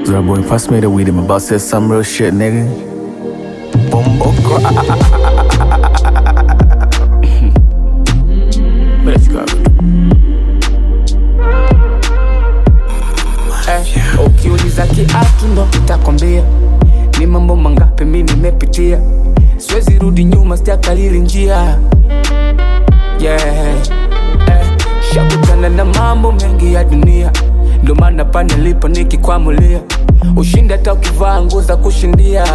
Zara boy, pass me the weed. I'm about to say some real shit, nigga. Bumbo Let's go. Ukiuliza kiatu ndo nitakwambia ni mambo mangapi mimi nimepitia. Siwezi rudi nyuma, sijakalili njia. Shakutana na mambo mengi ya dunia, ndo maana pa nilipo nikikwamulia. Ushindi hata ukivaa nguo za kushindia.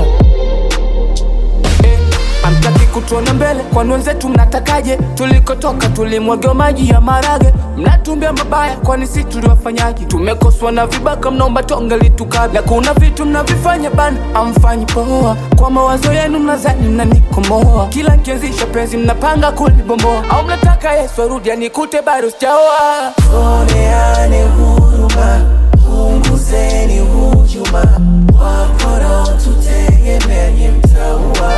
Hamtaki kutuona mbele, kwani wenzetu mnatakaje? Tulikotoka tulimwagea maji ya marage. Mnatumbia mabaya, kwani si tuliwafanyaje? Tumekoswa na vibaka, mnaomba tonga litukabe. Na kuna vitu mnavifanya bana, amfanyi poa. Kwa mawazo yenu mnazani mnanikomoa. Kila nkianzisha penzi mnapanga kulibomboa. Au mnataka Yesu arudi anikute bado sijaoa. Oneane huruma, punguzeni hujuma. Wapora tutegemea nye mtaua.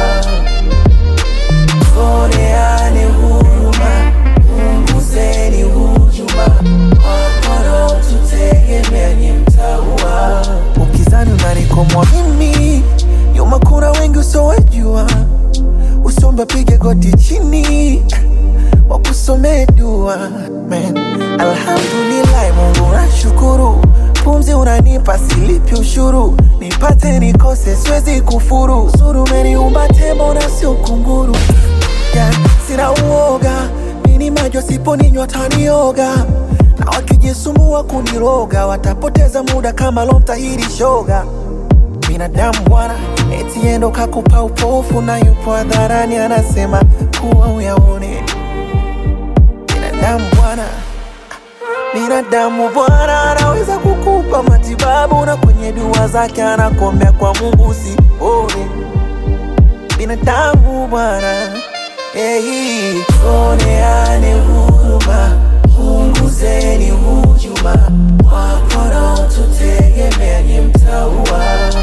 Oneane huruma, punguzeni hujuma. Wapora tutegemea nye mtaua. Ukizani unanikomwa mimi, nyuma kuna wengi usowajua. Usomba pige goti chini, wakusome dua. Man, alhamdulillah, Mungu nashukuru. Pumzi unanipa silipi ushuru. Nipate nikose siwezi kufuru. Suru umeniumba tembo na sio kunguru. Sina uoga, mini majo sipo ninywa tanioga. Na wakijisumbua kuniroga, watapoteza muda kama lomtahiri shoga. Binadamu bwana, eti endo kakupa upofu. Na yupo hadharani anasema kuwa uyaone. Binadamu bwana, anaweza kukupa matibabu. Na kwenye dua zake anakuombea kwa Mungu usione. Binadamu bwana, oneane huruma, punguzeni hujuma. Wapora tutegemea nye mtaua.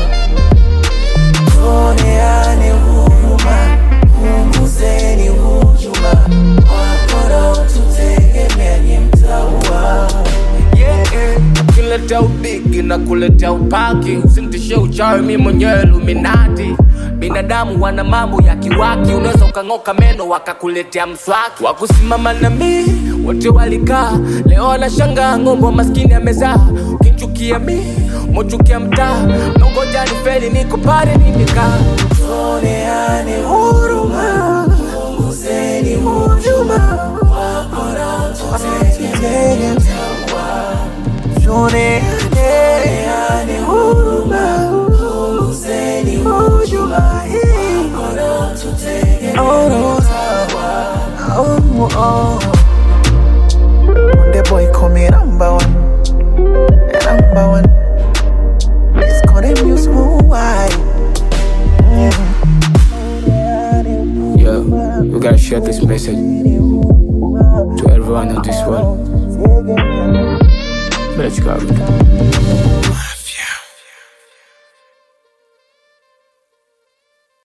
Oneane huruma, punguzeni hujuma. Wapora tutegemea nye mtaua. Kuleta ubigi na kuleta upaki. Usintishe uchawi mimi mwenyewe Illuminati. Binadamu wana mambo ya kiwaki. Unaweza ukangoka meno wakakuletea mswaki. Wakusimama na mimi wote walikaa. Leo wanashangaa ngombo maskini amezaa. Ukichukia mimi mochukia mtaa. Nongoja nifeli niko pale nimekaa. Oneane huruma, punguzeni hujuma. Wapora tutegemea mtaua. Oneane huruma, punguzeni hujuma. Wapora tutegemea mtaua. The boy call me number one. Number one. It's called him you smooth wide. Yo, we gotta share this message to everyone in this world. Let's go.